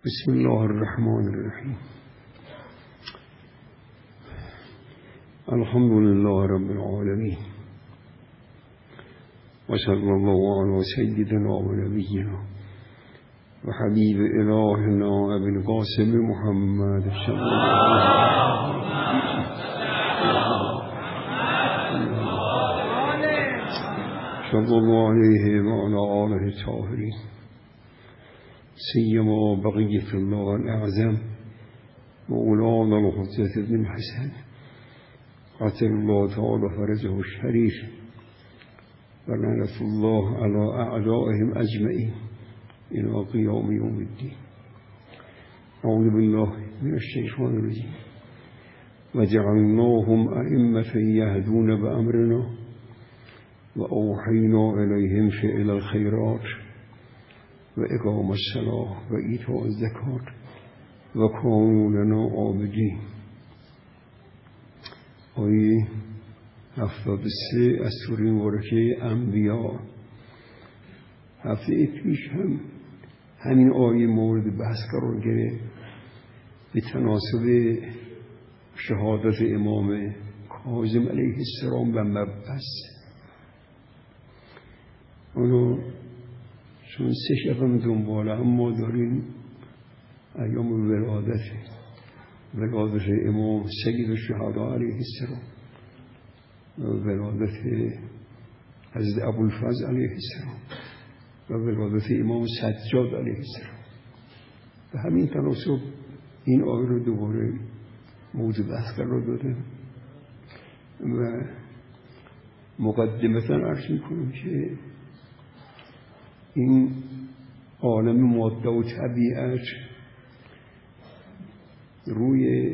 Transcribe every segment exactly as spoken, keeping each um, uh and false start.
بسم الله الرحمن الرحیم. الحمد لله رب العالمین و صلی الله علی سیدنا و نبینا و حبیب الهنا ابی القاسم محمد صلی الله علیه و علی آله الطاهرین سیما بقیت الله الاعظم مولانا الحجة بن الحسن قاتل الله تعالی فرجه الشریف و لعنة الله على اعدائهم اجمعین الى قیام یوم الدین. اعوذ بالله من الشیطان الرجیم و جعلناهم ائمة یهدون بامرنا و اوحینا الیهم فعل الخیرات و اقام الصلاة و ایتاء الزکات و کانوا لنا عابدین. آیه هفتاد و سه از سوره مبارکه انبیا. هفته پیش هم همین آیه مورد بحث قرار گرفت به تناسب شهادت امام کاظم علیه السلام و مبعث. اونو چون سه شبم دنباله هم ما داریم ایام ولادت ولادت امام سید الشهدا علیه السلام و ولادت حضرت ابوالفضل علیه السلام و ولادت امام سجاد علیه السلام. به همین تناسب این آیه رو دوباره موضوع بحث قرار دادم و مقدمتا عرض میکنم که این عالم ماده و طبیعت روی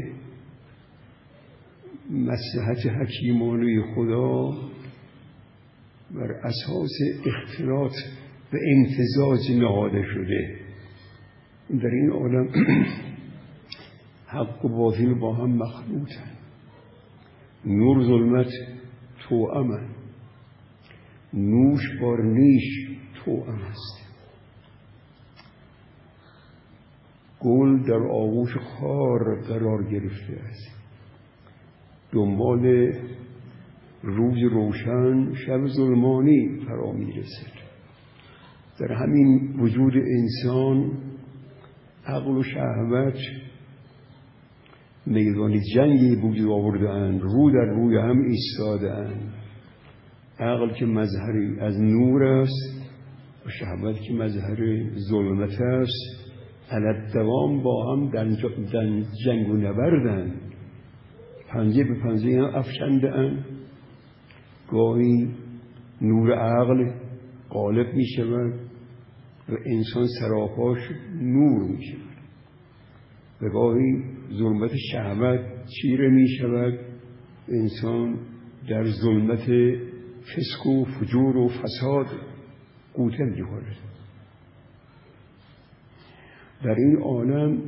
مصلحت حکیمانه خدا بر اساس اختلاط و امتزاج نهاده شده. در این عالم حق و باطل با هم مخلوطن، نور ظلمت توأمن، نوش بار نیش توأم است. گل در آغوش خار قرار گرفته است، دنبال روز روشن شب ظلمانی فرا می رسد. در همین وجود انسان عقل و شهوت میدان جنگی وجود آورده‌اند، رو در روی هم ایستاده‌اند. عقل که مظهری از نور است و شهوت که مظهر ظلمت است، علت دوام با هم در جنگ و نبردند، پنجه به پنجه هم افشنده اند. گاهی نور عقل غالب می شود و انسان سراپاش نور می شود و گاهی ظلمت شهوت چیره می شود، انسان در ظلمت فسق و فجور و فساد قوطه می خورد. در این عالم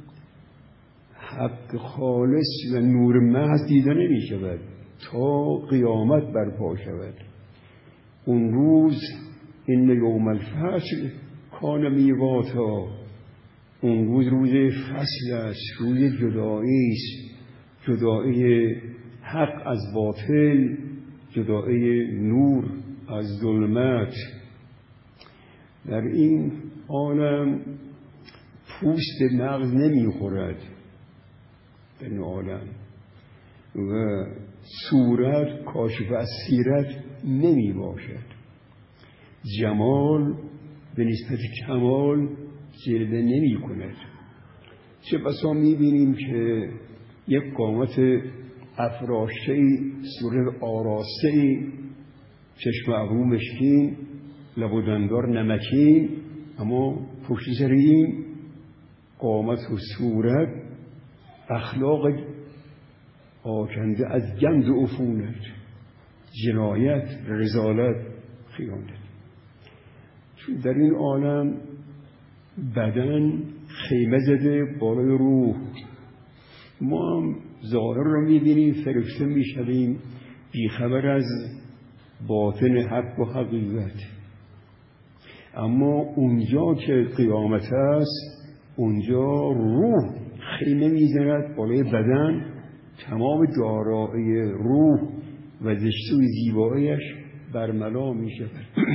حق خالص و نور محض دیده نمی شود تا قیامت برپا شود. اون روز این یوم الفصل کان میقاتا، اون روز روز فصل است، روز جدایی است، جدایی حق از باطل، جدایی نور از ظلمت. در این عالم پوست مغز نمیخورد در این عالم و صورت کاشف از سیرت نمی باشد. جمال به نسبت کمال جلوه نمی کند. چه بسا می بینیم که یک قامت افراشته‌ای، صورت آراسته‌ای، چشم ابرو مشکین، لب و دندار نمکین، اما پشت سر این قامت و صورت اخلاق آکنده از گند و عفونت، جنایت، رذالت، خیانت. در این عالم بدن خیمه زده بالای روح. ما هم ظاهر رو میبینیم، فرشته میشویم، بیخبر از باطن حق و حقیقت. اما اونجا که قیامت است اونجا روح خیمه میزند بالای بدن، تمام دارایی روح و زشتی و زیباییش برملا میشه.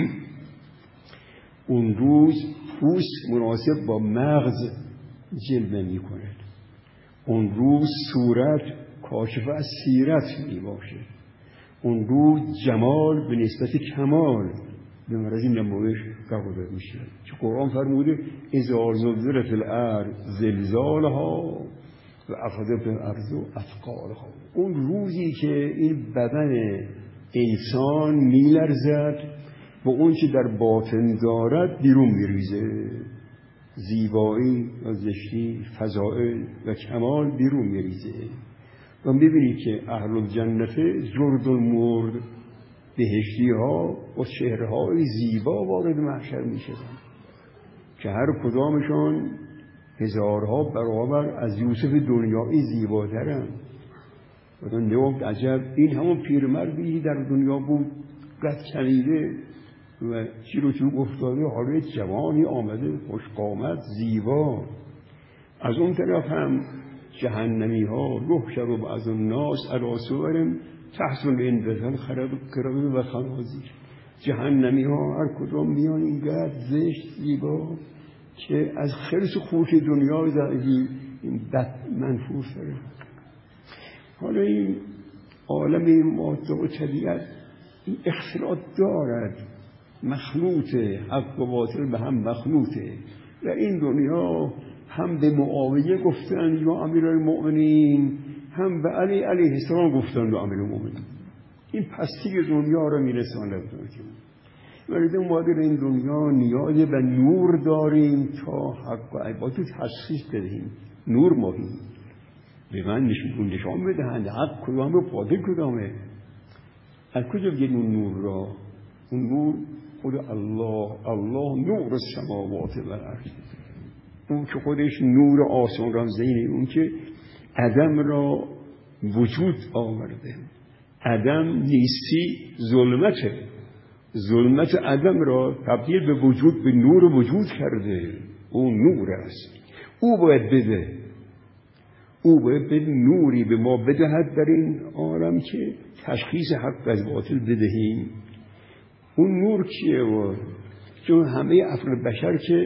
اون روز پوست مناسب با مغز جلوه میکند. اون روز صورت کاشف از سیرت میباشه. اون روز جمال به نسبت کمال به مرض نمایش قرار میشه. چه قرآن فرموده اذا زلزلت الارض زلزالها و اخذت الارض اثقالها. اون روزی که این بدن انسان میلرزد و اون چه در باطن دارد بیرون میریزه، زیبایی و زشتی، فضائل و کمال بیرون میریزه. و ببینید که اهل الجنت زرد المرد، بهشتی ها و چهره‌های زیبا وارد محشر میشن که هر کدامشان هزارها برابر از یوسف دنیایی زیباترن. و نگفت عجب این همون پیرمردی در دنیا بود قد کمیده و چی رو تو افتاده، حالا جوانی آمده خوشقامت زیبا. از اون طرف هم جهنمی ها یحشر بعض الناس علی صور تحسن اندزن خرابه و خنازیر. جهنمی ها هر کدام میان اینقدر زشت زیبا که از خرس خوش دنیا زندگی این بد منفوس داره. حالا این عالم ماده و طبیعت این اختلاط دارد، مخلوطه، حق و باطل به هم مخلوطه. و این دنیا هم به معاویه گفتن یا امیرالمؤمنین، هم به علی علیه السلام گفتن یا امیرالمؤمنین. این پستی دنیا را میرساند. ولی ما در این دنیا نیاز به نور داریم تا حق و عبادت تشخیص بدهیم. نور ماهی به من نشون نشان بدهند حق کدامه باطل کدامه. از کجا بگید اون نور را؟ اون نور خود الله، الله نور السماوات و الارض. اون که خودش نور آسمان را زینه، اون که عدم را وجود آورده. عدم نیستی ظلمته، ظلمت عدم را تبدیل به وجود، به نور وجود کرده. اون نور است. او باید بده، او باید به نوری به ما بدهد در این عالم که تشخیص حق از باطل بدهیم. اون نور کیه؟ و چون همه افراد بشر که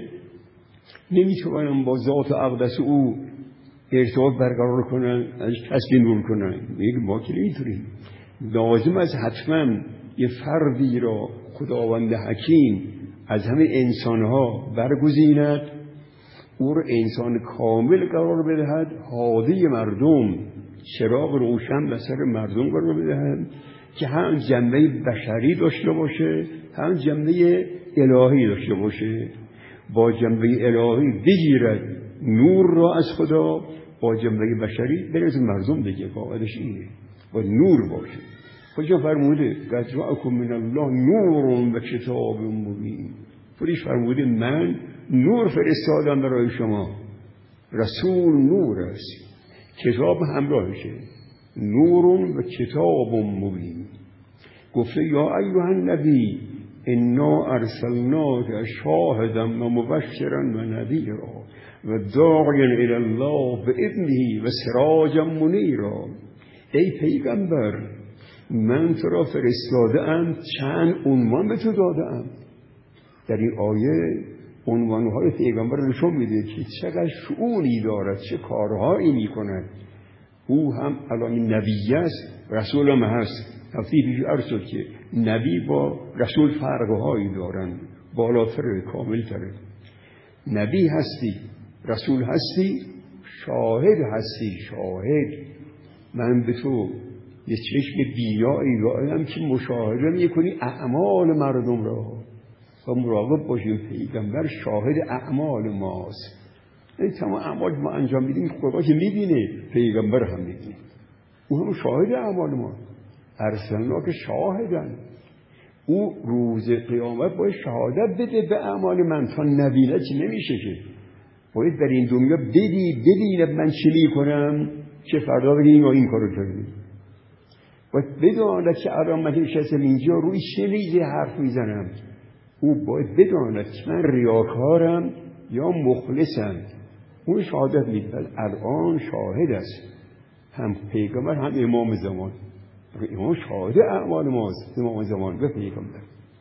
نمیتوانن با ذات اقدس او ارتباط برقرار کنن، ازش تسکین نور کنن. میگه ما که نمیتونیم. لازم از حتما یه فردی را خداوند حکیم از همه انسانها برگزیند، او را انسان کامل قرار بدهد، هادی مردم، چراغ روشن به سر مردم قرار بدهد که هم جنبه بشری داشته باشه هم جنبه الهی داشته باشه. با جنبه الهی بگیرد نور را از خدا، با جنبه بشری برز مردم دیگه. قاعدش اینه، با نور باشه. خودشون فرموده قد جاءکم من الله نور و کتاب مبین. خودش فرموده من نور فرستادم برای شما. رسول نور است، کتاب همراهشه، نور و کتاب مبین. گفته یا ایها النبی انا ارسلناک شاهدا و مبشرا و نذیرا و داعیا الی الله باذنه و سراجا منیرا. ای پیغمبر من تو را فرستاده ام، چند عنوان به تو داده ام. در این آیه عنوانهای پیغمبر نشون میده که چقدر شؤونی دارد، چه کارهایی میکند. او هم الان نبی است، رسول هم هست. هفته پیش عرض شد که نبی با رسول فرقهایی دارند، بالاتر، کاملتره. نبی هستی، رسول هستی، شاهد هستی. شاهد من به تو یه چشم بینایی دارم که مشاهده میکنی اعمال مردم را و مراقب باشیم. پیغمبر شاهد اعمال ماست. این تمام اعمال ما انجام میدیم، خدا که میبینه، پیغمبر هم میبینه، او هم شاهد اعمال ما. ارسلنا که شاهدن. او روز قیامت باید شهادت بده به اعمال من. تا نبینه چی نمیشه که باید در این دنیا بدی ببینه من چی میکنم که فردا بگه این و این کارو کردیم. باید بداند که الان من نشستم اینجا روی چه نیزه حرف میزنم. او باید بداند که من ریاکارم یا مخلصم. اون شهادت میده. الان شاهد است، هم پیغمبر هم امام زمان. امام شاهد اعمال ماست، امام زمان و پیغمبر.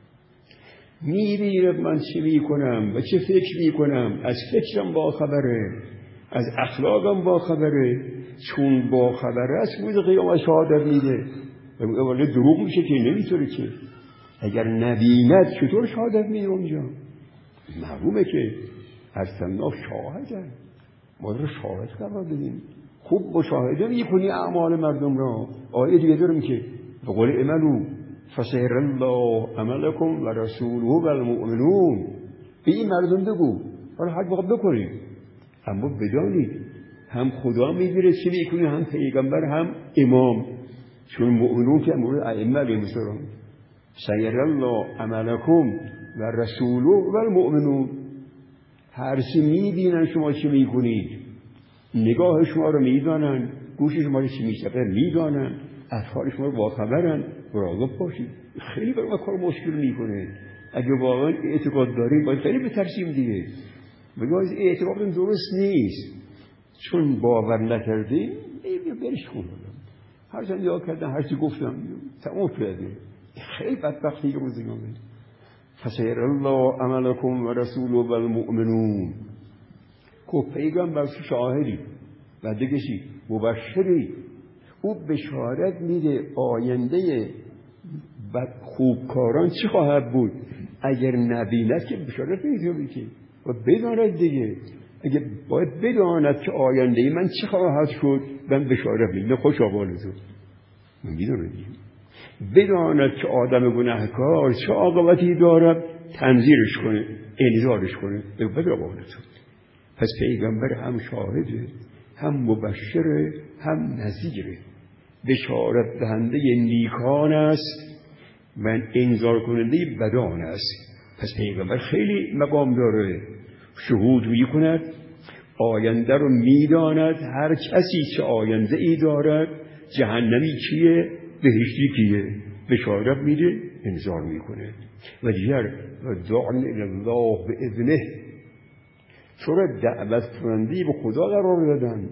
میبیند من چه میکنم و چه فکر میکنم، از فکرم با خبره، از اخلاقم با خبره. چون با خبره است روز قیامت شهادت میده. ولی دروغ میشه که نمیتونه که. اگر نبیند چطور شهادت میده اونجا؟ معلومه که ارسلنا شاهدن، ما رو شاهد قرار بدیم. خوب مشاهده میکنی اعمال مردم را. آیه دیگه دارم که بقول اعملوا فسيرى الله عملكم و رسوله و المؤمنون. به این مردم بگو حالا حق باید بکنید، اما بدانید هم خدا میگیره چی میکنی، هم پیغمبر هم امام. چون مؤمنون که مورد ائمه علیهم السلام. سيرى الله عملكم و رسوله و المؤمنون. هر چی میبینن شما چی میکنید، نگاه شما رو میدانن، گوش شما رو چی میشنوه میدانن، اطفال شما رو باخبرن. مراقب باشید. خیلی برای ما کار مشکل میکنه. اگه واقعا اعتقاد دارید باید خیلی بترسیم دیگه. بگوید اعتقادم درست نیست، چون باور نکردیم بیا برش کن. هر چند یا کردن هر چی گفتم تمام کرده. خیلی بدبختی که روزگاره. فسيرى الله عملكم و رسوله و المؤمنون. که پیغمبر شاهدی و دیگه چی مبشری. او بشارت میده آینده خوبکاران چی خواهد بود. اگر نبیند که بشارت نمیده که و بداند دیگه. اگه باید بداند که آینده من چی خواهد شد، من بشارت میده. خوش آبالتون من میدونم دیگه. بداند که آدم گناهکار چه عاقبتی دارد، تنظیرش کنه، انذارش کنه. بگو آبالتون. پس پیغمبر هم شاهده، هم مبشره، هم نذیره. بشارت دهنده نیکان است، من انذار کننده بدان است. پس پیغمبر خیلی مقام داره. شهود میکند، آینده رو میداند. هر کسی چه آینده ای دارد، جهنمی کیه، بهشتی کیه، بشارت میده، انذار میکنه. و دیگر دعن الله باذنه. چرا دعوت کننده به خدا قرار دادن؟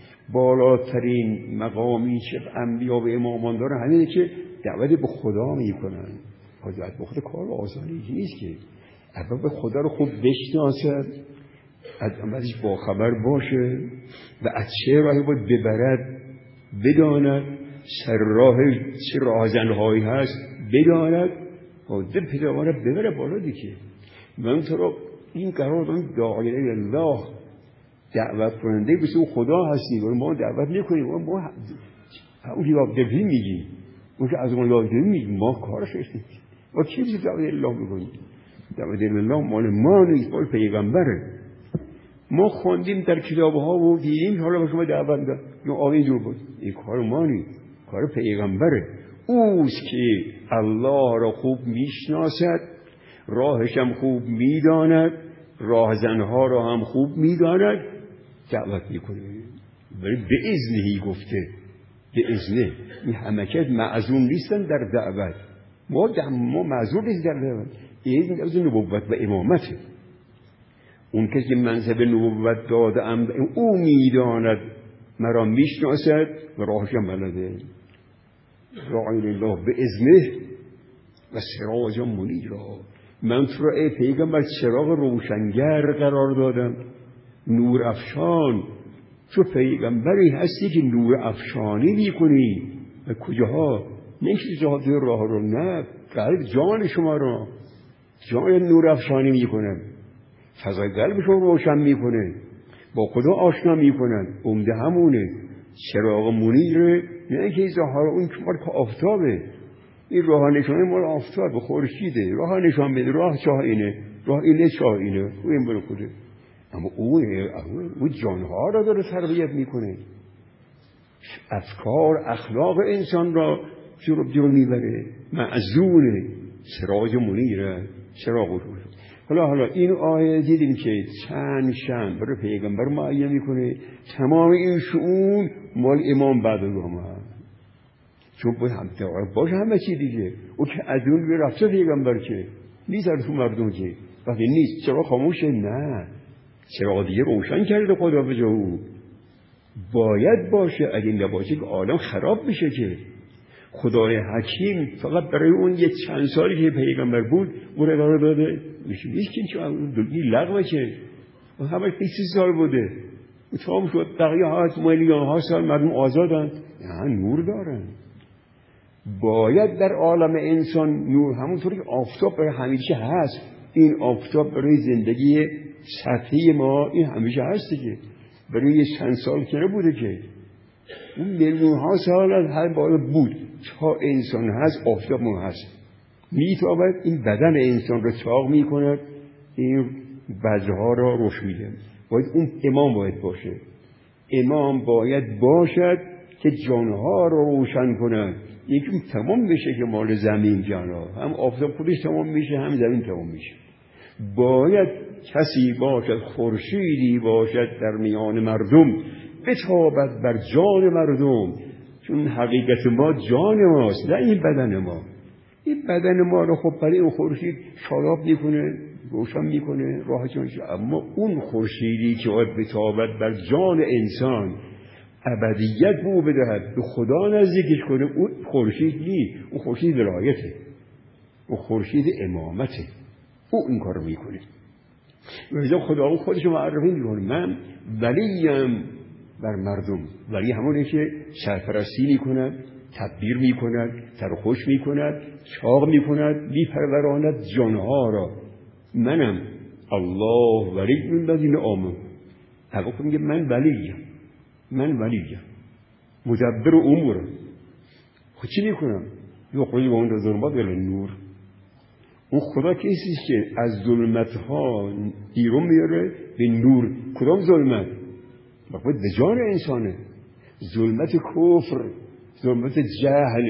بالاترین مقامی که انبیا و امامان دارن همینه که دعوت به خدا میکنن. دعوت به خدا کار آسانی نیست که. اول به خدا رو خوب بشناسد، از عملش باخبر باشه و از چه راهی باید ببرد بداند، سر راه چه راهزنهایی هست بداند و ده پیداوانه ببره بالا دیگه. من تو رو این قرار دارم داعیه الله، دعوت کننده بسیار خدا هستیم و ما دعوت نکنیم. ما اون یاد دهی میگیم، اون که از اون یاد دهی میگیم، ما کارش هستیم. ما چی بیشتر دعوت الله میکنیم؟ دعوت الله مال ما نیست، مال پیغمبره. ما خوندیم در کتابها و دیدیم حالا به شما دعوت داد یا آقای جور بود. این کار ما نیست، کار پیغمبره. اوست که الله را خوب میشناسد، راهشم خوب میداند، راهزنها را هم خوب میداند، دعوت میکنه. ولی به اذنهی گفته، به اذنه. این همه که معذور نیستن در دعوت. ما ما معذور نیست در دعوت. این از نبوت و امامته. اون کسی که منصب نبوت داده ام او میداند، مرا میشناسد و راهشم بلده. راعی الله به اذنه و سراج منیرا. من تو را ای پیغمبر چراغ روشنگر قرار دادم، نور افشان. تو پیغمبری هستی که نور افشانی میکنی. و کجاها؟ نه که جهات راه رو، نه قلب جان شما را، جان نور افشانی میکنه، فضای قلب شما روشن میکنه، با خدا آشنا میکنن. عمده همونه چراغ منیره. نه که ظاهر اون که آفتابه. این راه نشانه مال آفتاب خورشیده. راه نشان بده، راه چاه اینه، راه اینه چاه اینه، او این برو خوده. اما اونه اون جانها را داره تربیت میکنه، افکار اخلاق انسان را جلو جلو میبره. معزونه سراج منیره، چراغ روشن. حالا حالا این آیه دیدیم که چند شم برای پیغمبر معین میکنه. تمام این شؤون مال امام بعد از ما، چون باید هم باشه همه چی دیگه. او که از اون رفته پیغمبر که نیست، از اون مردم که وقتی نیست چرا خاموشه؟ نه، چراغ دیگه روشن کرده خدا به جا او. باید باشه، اگه نباشه که عالم خراب میشه. که خدای حکیم فقط برای اون یک چند سالی که پیغمبر بود اون اداره داده میشه. نیست که چون دلگی لغوه که همه سی سال بوده تمام شد. بقیه ها میلیون ها سال مردم آزادند، نه نور دارن. باید در عالم انسان نور، همونطوری که آفتاب برای همیشه هست، این آفتاب برای زندگی سطحی ما این همیشه هست دیگه. برای یه چند سال که نبوده که اون میلیون ها سال از هر بالا بود تا انسان هست آفتاب ما هست. میتواند این بدن انسان رو چاق میکند، این بذرها را روش میده. باید اون امام باید باشه. امام باید باشد که جانها رو روشن کند. یکی تمام میشه که مال زمین جانها، هم آفتاب خودش تمام میشه هم زمین تمام میشه. باید کسی باشد، خورشیدی باشد در میان مردم، بتابد بر جان مردم. چون حقیقت ما جان ماست، نه این بدن ما. این بدن ما رو خب برای اون خورشید شاداب میکنه، روشن میکنه، راحت میشه. اما اون خورشیدی که باید بتابد بر جان انسان، ابدیت بو بدهد، به خدا نزدیکش کنه، اون خورشید نیست. اون خورشید ولایته، اون خورشید امامته. او این کار میکنه. مثلا خدا اون خودش معرفی میکنه، من ولیم بر مردم. ولی همونه که سرپرستی میکند، تدبیر میکند، سرخوش میکند، چاق میکند، میپروراند جانها را. منم الله ولی من الذین آمنوا. حقا میگه من ولیم، من ولیم مدبر امور. خود چی میکنم؟ یخرج من الظلمات الی النور. اون خدا کسی که از ظلمت ها بیرون میاره به نور. کدام ظلمت؟ باید به جان انسانه. ظلمت کفر، ظلمت جهل،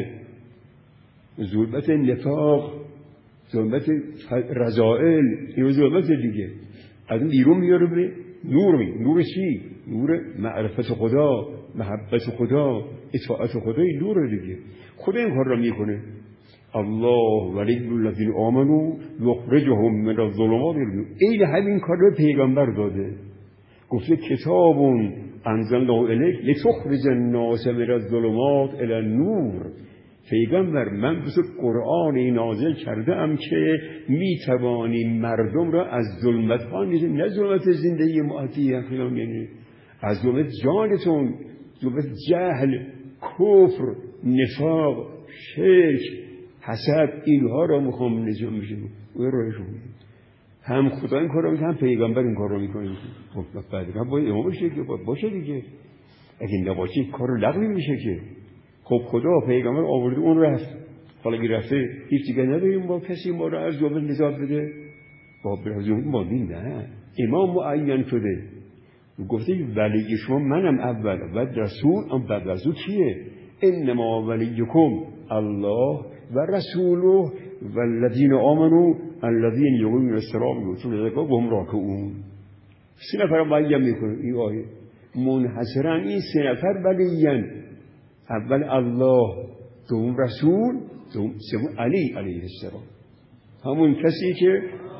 ظلمت نفاق، ظلمت رذائل، این ظلمت دیگه. از اون بیرون میاره به نور. می نور چی؟ نور معرفت خدا، محبت خدا، اطاعت خدا. این نور دیگه. خدا این کار را میکنه. الله ولی الذین آمنوا یخرجهم من الظلمات. این همین کار رو پیغمبر داده. گفته کتاب انزلناه الیک لتخرج الناس من الظلمات الی النور. پیغمبر من بس قرآن نازل کرده ام که میتوانی مردم را از ظلمت ها، نه ظلمت زندگی معطیه فلان، یعنی از ظلمت جانتون، ظلمت جهل، کفر، نفاق، شرک، حسد، اینها را میخوام نجات میشه. او راهشون هم خدا این کار رو میکنه، هم پیغمبر این کار رو میکنه. خب بعد باید امام باشه که باشه دیگه. اگه نباشه کار رو لغوی میشه که. خب خدا پیغمبر آورده اون رفت، حالا که رفته هیچ دیگه نداریم با کسی ما رو از ظلمت نجات بده. با برازون ما دین نه، امام معین شده. گفته ولی شما منم اول و رسول. ام بعد رسول کیه؟ انما ولیکم الله و رسوله و الذین آمنوا الذین یقیمون الصلاة و یؤتون الزکاة و هم راکعون. سه نفر معین میکنه این آیه منحصرا. این سه نفر ولیین: اول الله، دوم رسول، دوم سوم علی علیه السلام. همون کسی که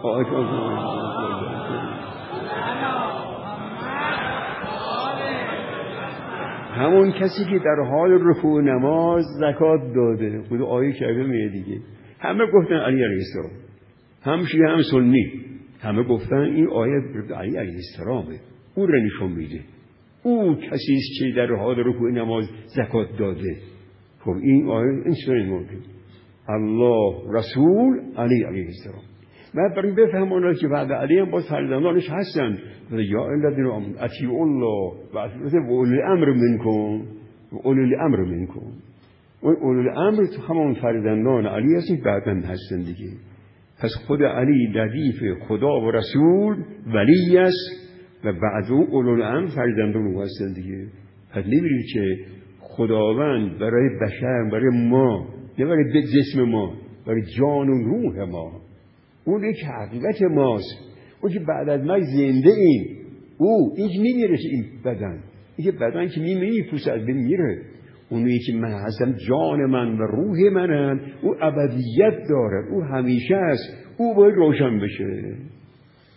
همون کسی که در حال رکوع نماز زکات داده. خود آیه کرده میگه دیگه. همه گفتن علی علیه السلام، هم شیعه هم سنی، همه گفتن این آیه علی علیه السلامه. او را نشون میده. او کسی است که در حال رکوع نماز زکات داده. خب این آیه این چطور ممکن؟ الله، رسول، علی علیه السلام. من برای بفهمونم که بعد علی هم باز فرزندانش هستن. یا الذین آمنوا اطیعوا الله و اطیعوا اولی الامر منکم و اولی الامر منکم. اون اولی الامر همون فرزندان علی هستن، بعداً هستن دیگه. پس خود علی ردیف خدا و رسول ولی است و بعد او اولی الامر فرزندان او هستن دیگه. پس نمی‌بینید که خداوند برای بشر، برای ما، نه برای جسم ما، برای جان و روح ما، اون یک حقیقت ماست. اون که بعد از ما زنده ایم. او این که میمیره این بدن، این که بدن که میمیره پوست از بین میره. اونی که من هستم، جان من و روح منم، او ابدیت داره، او همیشه است. او باید روشن بشه.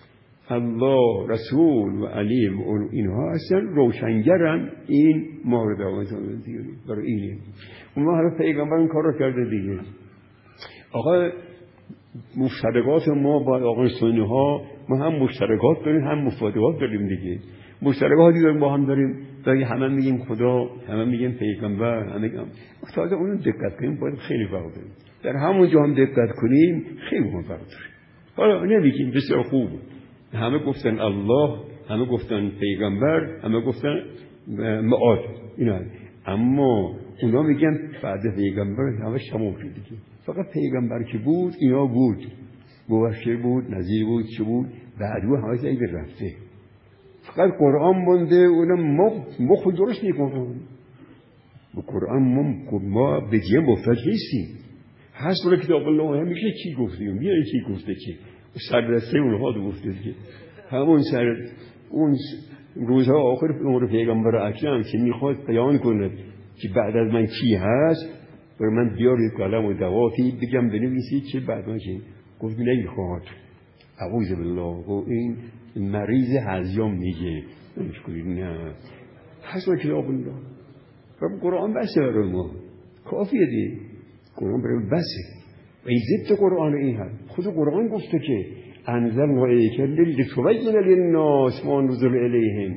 الله رسول و علی و اینها هستن روشنگرن این مورد آمدن دیگه برای اینه. اون حالا پیغمبر این کار رو کرده دیگه. آقا مشترکات ما با آقا سنی ها، ما هم مشترکات داریم هم مفادات داریم دیگه. مشترکاتی داریم با هم داریم، داریم همه میگیم خدا، همه میگیم پیغمبر، همه میگیم تازه اون دقت کنیم باید خیلی فرق داره. در همون جا هم دقت کنیم خیلی فرق داره. حالا نمیگیم بسیار خوب، همه گفتن الله، همه گفتن پیغمبر، همه گفتن معاد اینا، اما اونا میگن بعد پیغمبر همه تمام شد دیگه. فقط پیغمبر که بود اینا بود، مبشر بود، نذیر بود، چه بود، بعدو همه دیگه رفته. فقط قرآن مونده، اونم ما ما خود درست میکنیم. با قرآن ما ما به جای محتاج نیستیم. حسب کتاب الله همیشه چی گفتیم، میره چی گفته که سردسته اونها دو گفته که همون سر اون روزها آخر عمر پیغمبر اکرم که میخواد بیان کنه که بعد از من چی هست، برای من بیارید قلم و دواتی بگم بنویسید چه بعد من چه گفت نمیخواد. اعوذ بالله. و این مریض هزیان میگه نمیشه نه حسب کتاب الله. رب قرآن بسه برای ما کافیه دی، قرآن برای بسه. و این ضد قرآن این هست. خود قرآن گفته که انزلنا الیک لتبین للناس ما نزل الیهم.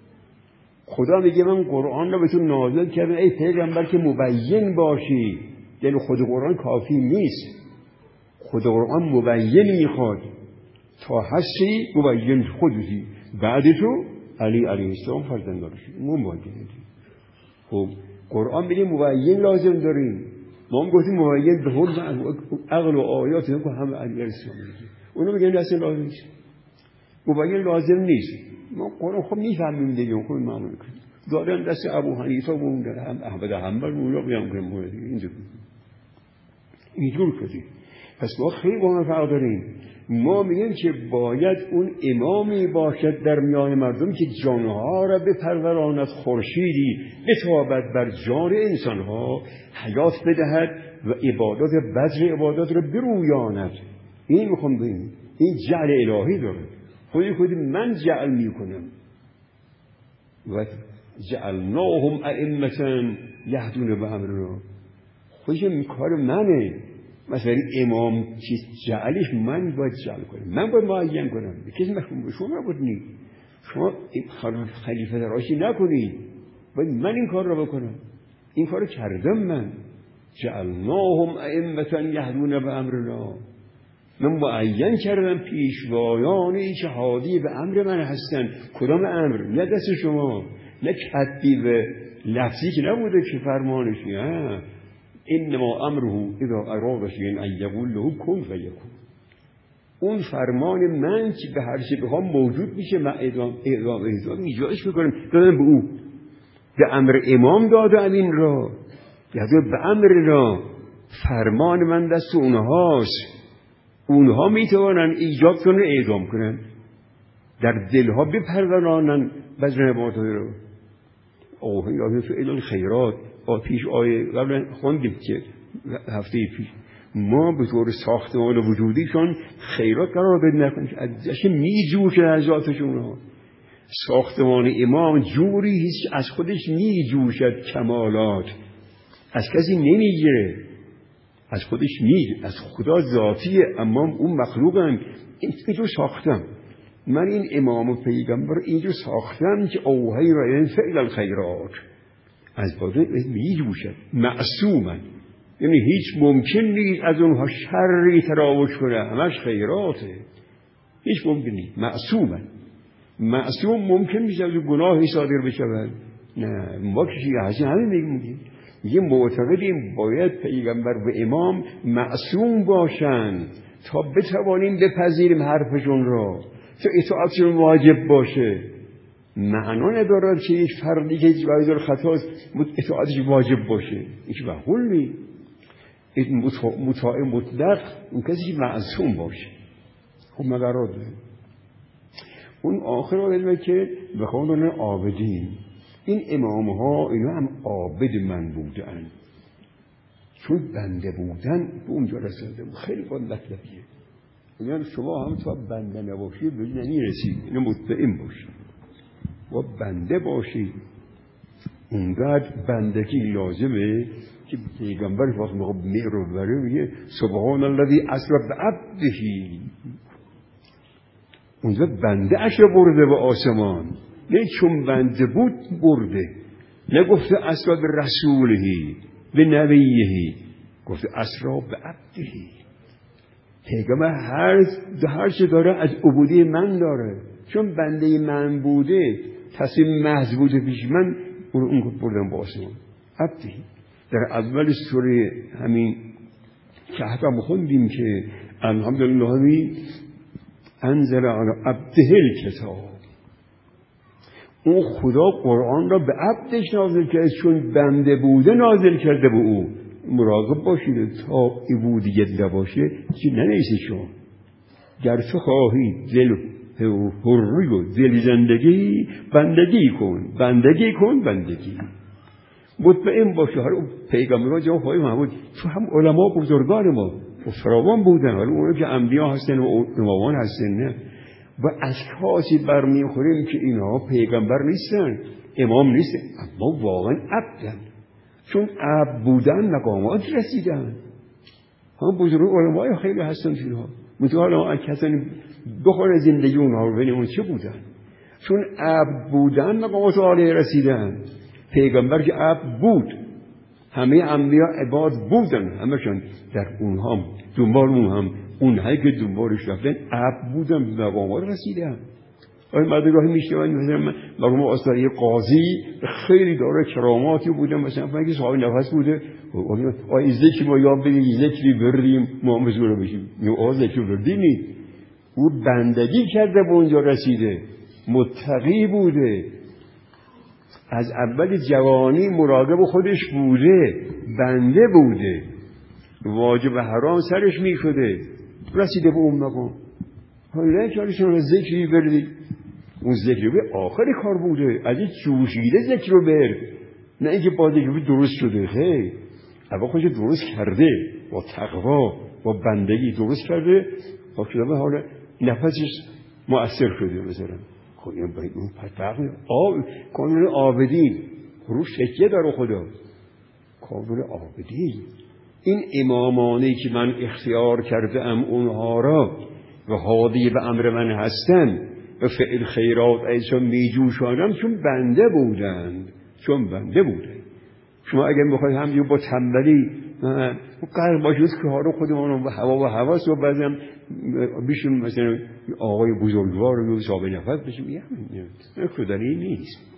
خدا میگه من قرآن رو به تو نازل کردم ای پیغمبر که مبین باشی. یعنی خود قرآن کافی نیست، خود قرآن مبین میخواد. تا هستی مبین خودی، بعد تو علی علیه السلام فرزندانشی مبین. خب قرآن میگه مبین لازم داریم، ما هم گفتیم مبین به حول عقل و آیات که همه علی علیه السلام میگه، اونو میگن اصلا لازم نیست، مبین لازم نیست. ما قرآن خب میفهمیم دیگه، خب معمول کنیم دادن دست ابو حنیفه مونده، هم احمد حنبل مونده، بیام کنیم اینجور اینجور کردیم. پس ما خیلی با هم فرق داریم. ما میگیم که باید اون امامی باشد در میان مردم که جانها را بپروراند، خورشیدی بتابد بر جان انسانها، حیات بدهد و عبادات بذر عبادات را برویاند. این میخوام بگیم این جعل الهی داره. خودی خودی من جعل میکنم و جعلناهم ائمة یهدون بامرنا. خودشم کار منه. مثلا امام چیز جعلش من باید جعل کنم، من باید معین کنم، کسی مخصوم به شما بود نی. شما خلیفه راشی نکنید، باید من این کار را بکنم. این کار کردم من. جعلناهم ائمة یهدون بامرنا. من معین کردم پیشوایانی که هادی به امر من هستن. کدام امر؟ نه دست شما، نه کتبی و لفظی که نبوده که فرمانش. نه، انما امره اذا اراد شیئا ان یقول له کن فیکون. اون فرمان من که به هر چی بخوام موجود میشه، من اعلام اعلام اعلام ایجادش میکنم، دادم به او. به امر امام دادم این را، یعنی به امر را. فرمان من دست اونهاست، اونها میتوانن ایجاد کنن، اعدام کنن، در دلها بپرورانن بذر عبادات رو. اوه یا فعل خیرات. با پیش آیه قبل خوندیم که هفته پیش ما به طور ساختمان وجودیشون خیرات قرار بدیم نکنیم، ازش میجوشه از ذاتشون ها. ساختمان امام جوری هست از خودش میجوشد کمالات، از کسی نمیگیره، از خودش میگیره، از خدا ذاتیه، اما اون مخلوقن. اینجور ساختم من این امام و پیغمبر، اینجور ساختم که اوهی را این فعل الخیرات از باطن میجوشد معصومن. یعنی هیچ ممکن نیست از اونها شری تراوش کنه، همش خیراته، هیچ ممکن نیست. معصومن. معصوم ممکن نیست از گناهی صادر بشود. نه، ما کشی هستیم همین میگیم میگیم معتقدیم باید پیغمبر و امام معصوم باشند تا بتوانیم بپذیریم حرفشون را، تا اطاعتشون واجب باشه. معنا ندارد که یک فردی که جایزار خطاست اطاعتش واجب باشه. هیچ معقول نیست. این مطاع مطلق اون کسی که معصوم باشه. خب مقرار داره. اون آخر علمه که بخواهدن عابدین، این امام ها اینا هم عابد من بودن، چون بنده بودن به اونجا رسیده بود. خیلی با مطلبیه. میگن شما هم تا بنده نباشید به نمیرسید، اینو مطمئن باشید. و بنده باشید، اونقدر بندگی لازمه که پیغمبر وقت میخواد مهر رو ببره میگه سبحان الذی اسری بعبده. اونجا بنده اش برده به آسمان، نه چون بنده بود برده، نگفته اسری به رسولهی به نبیهی، گفته اسری به عبده. پیغمبر هر هر چه داره از عبودی من داره، چون بنده من بوده، تصمیم محض بوده پیش من، اون اون بردم با آسمان عبده. در اول سوره همین کهف هم خوندیم که الحمدلله انزل علی عبده الکتاب، اون خدا قرآن را به عبدش نازل کرده، چون بنده بوده نازل کرده به او. مراقب باشید تا عبودیت نباشه چی ننیسید شما. گر تو خواهی دل حری و دل زندگی، بندگی کن بندگی کن بندگی. مطمئن باشه. هر پیغمبران جواب های محمود تو هم علما بزرگان ما و فراوان بودن، حالا اونو که انبیا هستن و امامان هستن، نه و از کاسی برمیخوریم که اینها پیغمبر نیستن، امام نیستن، اما واقعا عبدن، چون عبد بودن مقامات رسیدن. هم بزرگ علمای خیلی هستن اینها، مثلا حالا کسانی بخوره زندگی اونها رو ببینیم اون چه بودن، چون عبد بودن مقامات عالی رسیدن. پیغمبر که عبد بود، همه انبیا عباد بودن، همشون در اونها دنبال اون هم اونهایی که دنبالش رفتن عبد بودن، مقامات رسیدن. آیا مدرگاهی میشنون مثلا مرحوم آستاری قاضی خیلی داره کراماتی بودن، مثلا فکر صاحب نفس بوده، آیا ذکر ما یاد بدیم ذکری بردیم ما مزور بشیم، نه ذکر بردیم، او بندگی کرده به اونجا رسیده، متقی بوده، از اول جوانی مراقب خودش بوده، بنده بوده، واجب و حرام سرش می شده، رسیده به اون مقام. حالا چرا ذکری بردی؟ اون ذکر به آخر کار بوده، از این جوشیده ذکر رو برد، نه اینکه با ذکر درست شده. خیلی اول خودش درست کرده، با تقوا با بندگی درست کرده، با شده حالا نفسش مؤثر شده. مثلا خب این باید اون پتقل آب کانون عابدین رو شکیه داره خدا، کانون عابدین. این امامانی که من اختیار کرده ام اونها را و هادی به امر من هستن و فعل خیرات ایشان می جوشانم، چون بنده بودند، چون بنده بودند. شما اگر بخواید همجور با تنبلی قرار باشید که ها رو خودمون و هوا و حواس و بعضم بیشون مثلا آقای بزرگوار و صاحب نفس بشیم، یه همین خدایی نیست.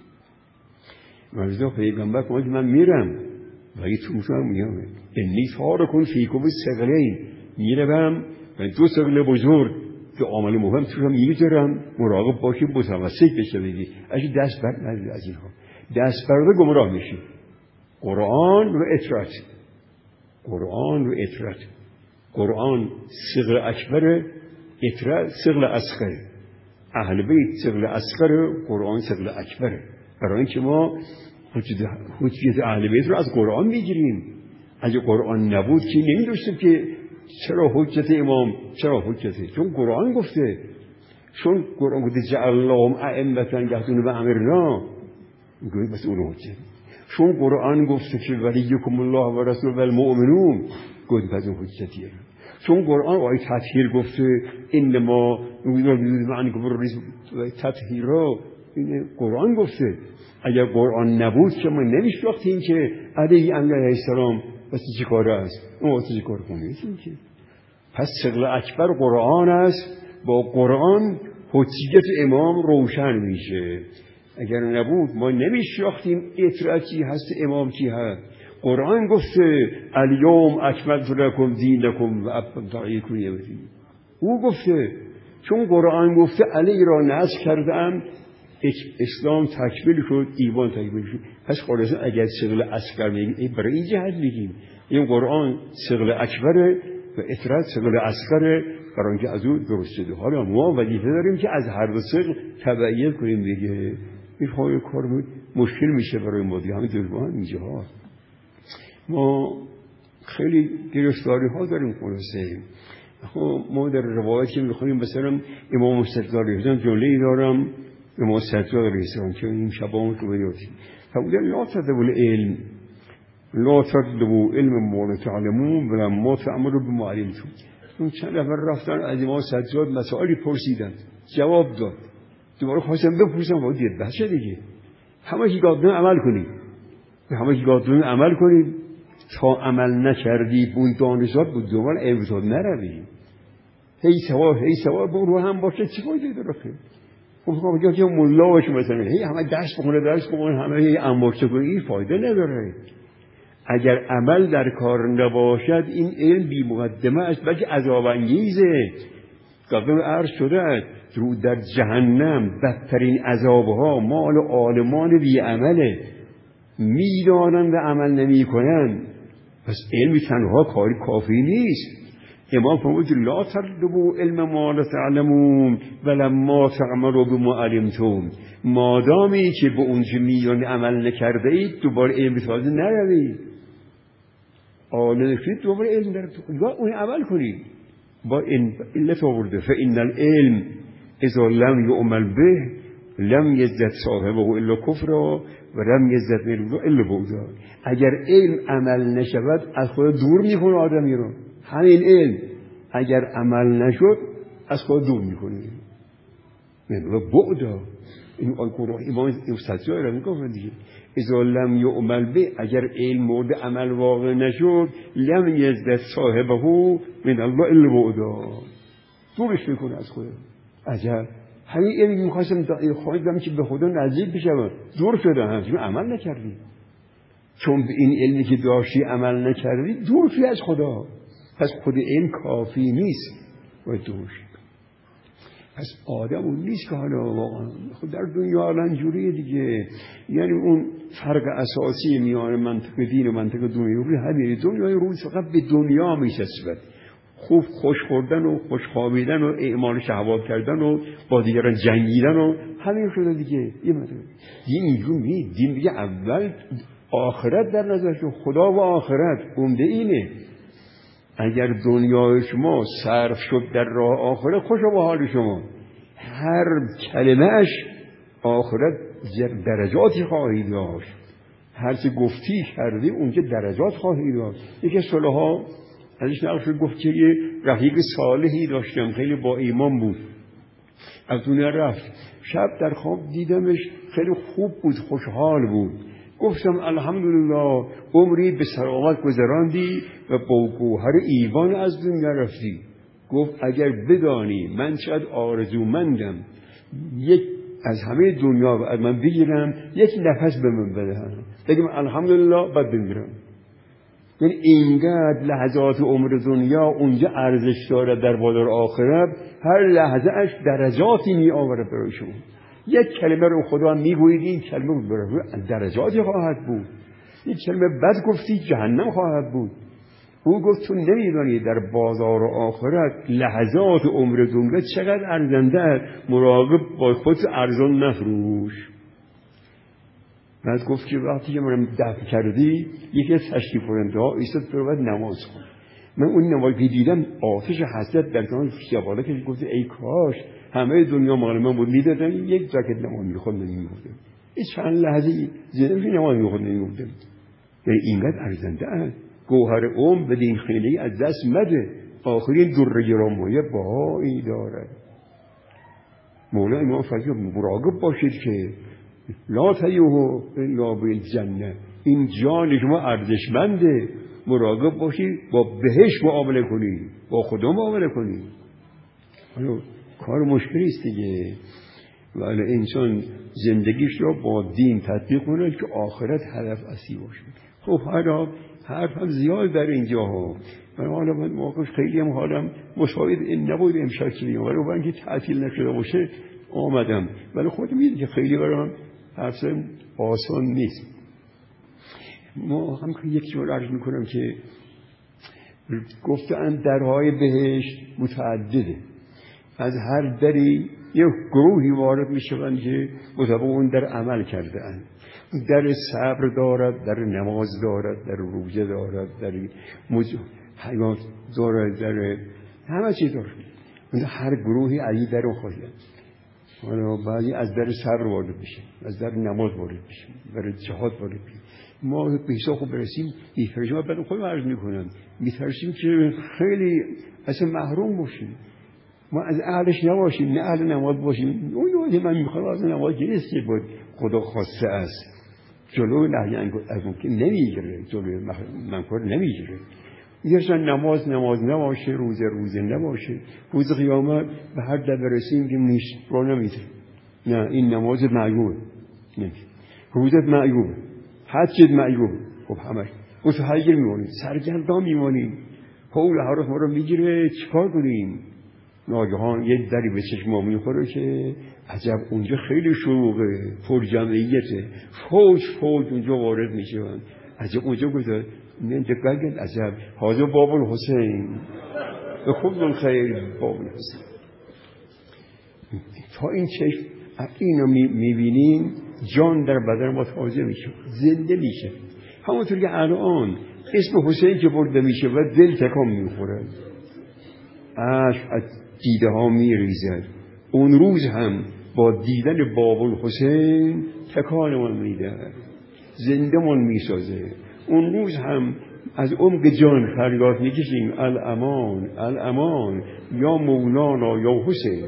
مرزا پیغمبر که من میرم و این توشم میگم انی تارکون فیکم الثقلین، میرم و دو ثقل بزرگ که عامل مهم توشم میذارم، مراقب باشید متوسط بشه بگی اگه دست بر ندید از اینها، دست برده گمراه میشید. قرآن و اطرت، قرآن و اطرت، قرآن ثقل اکبر، اطرت ثقل اصغر، اهل بیت ثقل اصغر، قرآن ثقل اکبر. برای اینکه ما حجیت اهل بیت رو از قرآن میگیریم، اگه قرآن نبود که نمیدونستیم که چرا حجت امام، چرا حجته، چون قرآن گفته، چون قرآن گفته جعل اللهم ائمة یهدون بامرنا، میگه بس اون حجت. چون قرآن گفته که ولیکم الله و رسول و المؤمنون، گفت پس اون حجتیه. چون قرآن آیه تطهیر گفته انما نريد منکم الرزق تطهیرا، این قرآن گفته. اگر قرآن نبود که ما نمیشناختیم که علی علیه السلام واسه چی کاره است، اون واسه چی کار کنه. پس ثقل اکبر قرآن است، با قرآن حجیت امام روشن میشه. اگر نبود ما نمیشناختیم اطرت چی هست، امام چی هست. قرآن گفته الیوم اکملت لکم دینکم و اتممت علیکم نعمتی، او گفته. چون قرآن گفته علی را نصب کردم، اسلام تکمیل شد، ایمان تکمیل شد. پس خلاصه اگر ثقل اصغر میگیم برای این جهت میگیم این قرآن ثقل اکبره و اطرت ثقل اصغره، برای اینکه از او درست شده. حالا ما وظیفه داریم که از هر دو ثقل تبعیت کنیم دیگه. این خواهی کار مشکل میشه برای ما دیگه، همین دربان اینجا ها ما خیلی گرفتاری ها داریم. خلاصه خب ما در روایت که میخونیم مثلا امام صدق علیه السلام جمله‌ای دارم، امام صدق علیه السلام که این شبان رو بیاتی فقوله لا تدبوا العلم لا تدبوا علم ما لا تعلمون ولا ما تعملوا بما علمتم. اون چند نفر رفتن از امام صدق مسائلی پرسیدن، جواب داد. دوباره خواستم بپرسم و دید بچه دیگه همه که گفتن عمل کنید، همه که گفتن عمل کنید، تا عمل نکردی بون دانشات بود دوباره امتحان نروی، هی سوار هی سوار برو هم باشه چی فایده داره خیلی. خب خب که ملا باشه مثلا هی همه درس بخونه درس بخونه همه هی انباشته کنه، این فایده نداره. اگر عمل در کار نباشد این علم بی مقدمه است بلکه عذاب انگیزه. قبل عرض شده رو در جهنم بدترین عذابها مال عالمان بی عمله، میدانند و عمل نمی کنند. پس علم تنها کاری کافی نیست. امام فرمود لا تطلبوا علم ما لا تعلمون ولما تعملوا بما علمتم. مادامی که به اون چه میدونید عمل نکرده اید دوباره علم تازه نروید، آنه نفید دوباره علم در تو اون عمل کنید. با این علت آورده فإن العلم اذا لم يعمل به لم یزدد صاحبه الا کفرا و لم یزدد منه الا بعدا. اگر علم عمل نشود از خود دور میکنه آدمی رو. همین علم اگر عمل نشد از خود دور میکنه. منه بعدا. این قرآن ایمان استادیای را میگه دیگه. اذا لم یعمل به اگر علم مورد عمل واقع نشد لم یزدد صاحبه من الله الا بعدا. دورش میکنه از خود. عجب. همین علم میخواستم خواهیدم که به خدا نزدیک بشم دور شده همچنین عمل نکردی، چون به این علمی که داشتی عمل نکردی دور شدی از خدا. پس خود علم کافی نیست و دور شد. پس آدم اون نیست که حالا واقعا خود در دنیا الان جوریه دیگه. یعنی اون فرق اساسی میان منطق دین و منطق دنیا روی همینه. دنیای روی فقط به دنیا میچسبد، خوب خوش خوردن و خوش خوابیدن و اعمال شهوات کردن و با دیگران جنگیدن و همین شده دیگه. این مطلب دین اینجور نیست. دین دیگه اول آخرت در نظرش، خدا و آخرت عمده اینه. اگر دنیای شما صرف شد در راه آخرت خوش به حال شما، هر کلمهش آخرت درجاتی خواهی داشت، هر چه گفتی کردی اونجا درجات خواهی داشت. یکی صلحا ازش نقل شد گفت که یه رفیق صالحی داشتم خیلی با ایمان بود، از دنیا رفت. شب در خواب دیدمش خیلی خوب بود، خوشحال بود. گفتم الحمدلله عمری به سلامت گذراندی و با گوهر ایمان از دنیا رفتی. گفت اگر بدانی من چقدر آرزومندم یک از همه دنیا و از من بگیرم یک نفس به من بدهن بگم الحمدلله بعد بمیرم. یعنی اینقدر لحظات عمر دنیا اونجا ارزش داره در بازار آخرت، هر لحظه اش درجاتی می آوره برای شما. یک کلمه رو خدا میگوید این کلمه برای درجاتی خواهد بود، یک کلمه بد گفتی جهنم خواهد بود. او گفت تو نمیدانی در بازار آخرت لحظات عمر دنیا چقدر ارزنده است، مراقب با خود ارزان نفروش. بعد گفت که وقتی که منم دفع کردی یکی از تشریف برنده ها ایستاد تو باید نماز کن. من اون نمازی دیدم آتش حسرت در کنار خیابالا که گفت ای کاش همه دنیا مال من بود میدادن یک جاکت نماز میخوند نمیگفتم، این چند لحظه زندگی نماز میخوند نمیگفتم. یعنی اینقدر ارزنده است. گوهر عمر بدین خیلی از دست مده، آخرین در گرانمایه بهایی دارد. مولا امام فضل مراقب باشید که لا تیوه الا بالجنه، این جان شما ارزشمنده، مراقب باشید با بهشت معامله کنید، با خدا معامله کنید. حالا کار مشکلی است دیگه، ولی انسان زندگیش را با دین تطبیق کنه که آخرت هدف اصلی باشه. خب حالا حرف هم زیاد در اینجا ها، من حالا من واقعا خیلی هم حالم مشاهد این نبود امشب که بیام، ولی برای اینکه تعطیل نشده باشه آمدم. ولی خودم میدونی که خیلی برام حرف آسان نیست. ما هم یک جور عرض میکنم که گفتن درهای بهشت متعدده، از هر دری یک گروهی وارد میشوند که مطابق اون در عمل کرده اند. در صبر دارد، در نماز دارد، در روزه دارد، در حیات دارد، در همه چی داره. هر گروهی علی در اون خواهید. حالا بعضی از در صبر وارد میشه، از در نماز وارد میشه، برای جهاد وارد میشه. ما به حساب خوب برسیم میترسیم. من بعد خودم عرض میکنم میترسیم که خیلی اصلا محروم باشیم، ما از اهلش نباشیم، نه اهل نماز باشیم. اون یه من میخوام از نماز نیست که بود خدا خواسته است، جلو نهی از ممکن نمیگیره، جلو منکر نمیگیره. میگه نماز نماز نباشه، روزه روزه نباشه، روز قیامت به هر در برسیم که نیست رو نمیده. نه این نماز معیوبه، نه روزت معیوبه، حجت معیوبه. خب همش متحیر میمونیم، سرگردان میمونیم، حول حرف ما رو میگیره، چیکار کنیم؟ ناگهان یه دری به چشم ما میخوره که عجب اونجا خیلی شلوغه، پر جمعیته، فوج فوج اونجا وارد میشه. عجب اونجا گذار نه دقیقاً عجب حاضر باب الحسین به خود من خیر باب الحسین. تا این چشم اینو میبینیم جان در بدن ما تازه میشه، زنده میشه. همونطور که الان اسم حسین که برده میشه و دل تکان میخوره، اشک از دیده ها میریزد. اون روز هم با دیدن باب الحسین تکانمون میده، زنده‌مون میسازه. اون روز هم از عمق جان فریاد میکشیم الامان الامان یا مولانا یا حسین.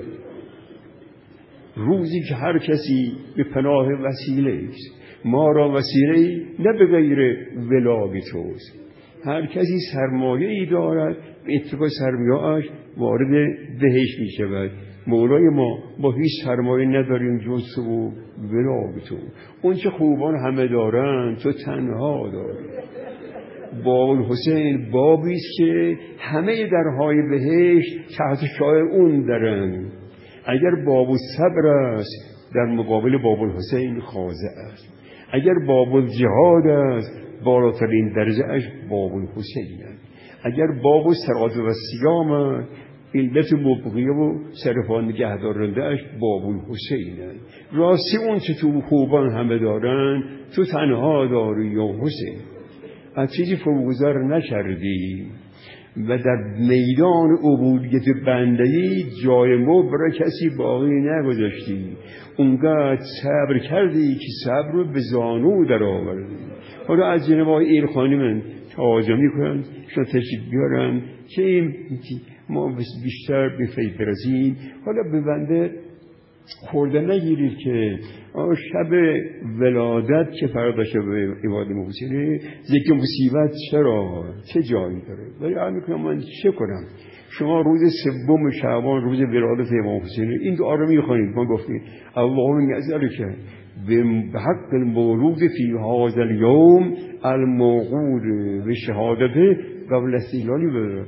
روزی که هر کسی به پناه وسیله است، ما را وسیله نه به غیر ولای توست. هر کسی سرمایه ای دارد، به اتفاق سرمایه‌اش وارد بهشت می شود. مولای ما با هیچ سرمایه نداریم جز تو و ولای تو. اون چه خوبان همه دارن تو تنها داری. باب الحسین بابی است که همه درهای بهشت تحت شعار اون درن. اگر باب الصبر است در مقابل باب الحسین خاضع است. اگر باب الجهاد است بالاترین درجه اش باب الحسین است. اگر باب الصلات و صیام است علت مبقیه و صرفان نگه دارنده اش باب الحسین است. راستی اون چه تو خوبان همه دارن تو تنها داری یا حسین. از چیزی فروگذار نکردی و در میدان عبودیت بندگی جای ما برای کسی باقی نگذاشتی. اونقدر صبر کردی که صبر رو به زانو در آوردی. حالا از جناب آقای ایلخانی من تواضع میکنم شما تشریف بیارم که ما بیشتر به فیض برسیم. حالا به بنده خورده نگیرید که شب ولادت که فردا شب امام حسینه ذکر مصیبت چرا چه جایی داره؟ ولی عرض میکنم من چه کنم؟ شما روز سوم شعبان روز ولادت امام حسینه این دعا رو میخوانید. ما گفتیم اللهم نسألک بحق المولود فی هذا اليوم الموعود بشهادته قبل استقلالی به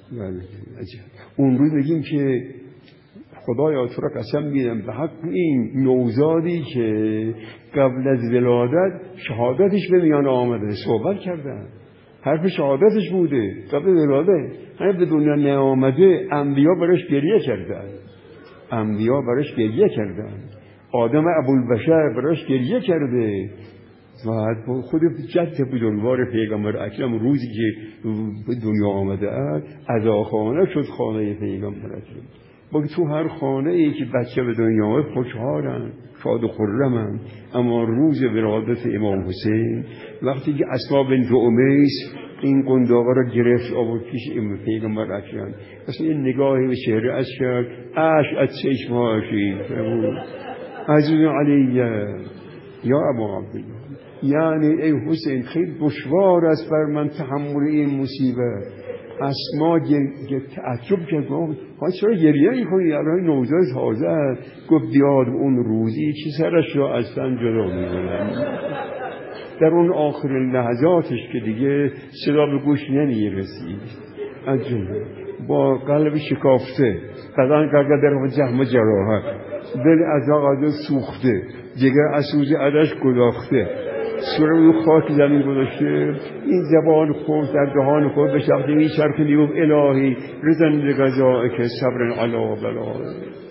اون روز بگیم که خدایا تو را قسم میدم به حق این نوزادی که قبل از ولادت شهادتش به میان آمده صحبت کردن، حرف شهادتش بوده قبل ولادت، همین به دنیا نیامده انبیا براش گریه کردن، انبیا براش گریه کردن، آدم ابوالبشر براش گریه کرده و خود جد بزرگوار پیغمبر اکرم روزی که به دنیا آمده است عزاخانه شد خانه پیغمبر اکرم. با تو هر خانه ای که بچه به دنیا آمد خوشحالن شاد و خرمن، اما روز ولادت امام حسین وقتی که اسما بنت امیس این قنداقه را گرفت آورد پیش امام پیغمبر اکرم، پس این نگاهی به چهره اش کرد، اش از چشمهاش عزیز علیه یا ابا عبدالله، یعنی ای حسین خیلی دشوار است بر من تحمل این مصیبت. اسما تعجب کرد، ها چرا گریه میکنی؟ الان نوزاد تازه است. گفت بیاد اون روزی که سرش را از تن جدا میکنم در اون آخر لحظاتش که دیگه صدا به گوش نمیرسید، از جمله با قلب شکافته، بدن قرقه در جهم جراحت، دل از آقا سوخته، جگر از سوز عدش گداخته، سوره رو خاک زمین گذاشته، این زبان خود در دهان خود به شخصی میچرخه میگفت الهی رزن لقضائک صبر علی بلا.